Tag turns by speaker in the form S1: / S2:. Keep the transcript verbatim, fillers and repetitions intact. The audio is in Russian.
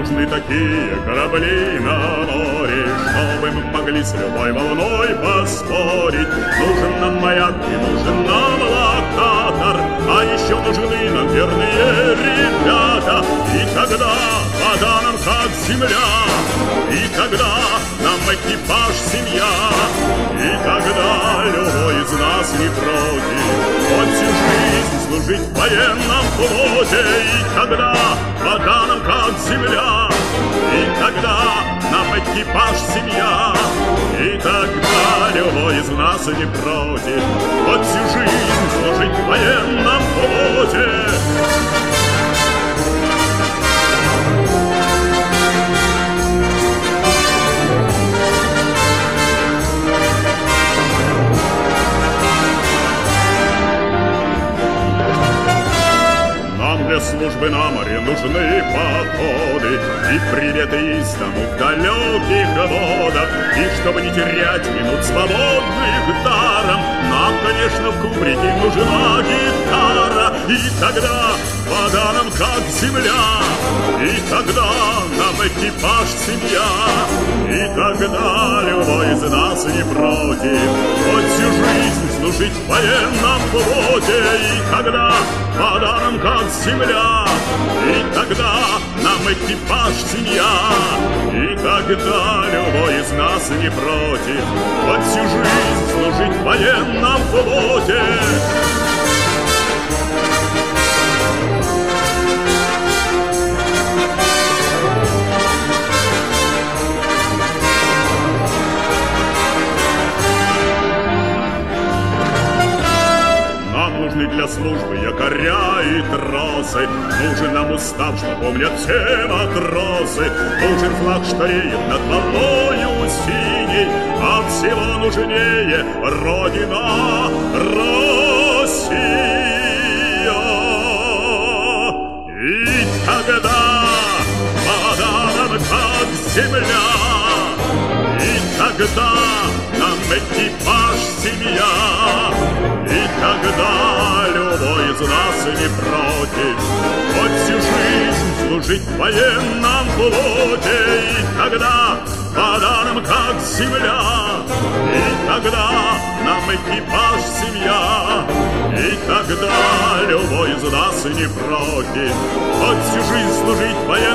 S1: нужны такие корабли на море, чтобы мы могли с любой волной поспорить. Нужен нам маяк и нужен нам локатор, а еще нужны нам верные ребята. И тогда вода нам как земля, и тогда нам экипаж семья, и тогда любой из нас не против хоть всю жизнь служить в военном флоте. И тогда вода нам как земля, и тогда нам экипаж семья, и тогда любой из нас не против хоть всю жизнь служить в военном флоте. Для службы на море нужны походы и приветы из дому в далеких водах. И чтобы не терять минут свободных даром, нам, конечно, в кубрике нужна гитара. И тогда вода нам как земля, и тогда нам экипаж семья, и тогда любой из нас не против хоть всю жизнь служить в военном флоте. И тогда вода нам как земля, и тогда нам экипаж семья, и тогда любой из нас не против хоть всю жизнь служить в военном флоте. Для службы якоря и тросы, нужен нам устав, что помнят все матросы, нужен флаг, что реет над волною синей, а всего нужнее Родина Россия. И тогда вода нам как земля, и тогда нам экипаж семья, и тогда любой из нас не против хоть всю жизнь служить в военном флоте. И тогда вода нам как земля, и тогда нам экипаж семья, и тогда любой из нас не против хоть всю жизнь служить в военном флоте.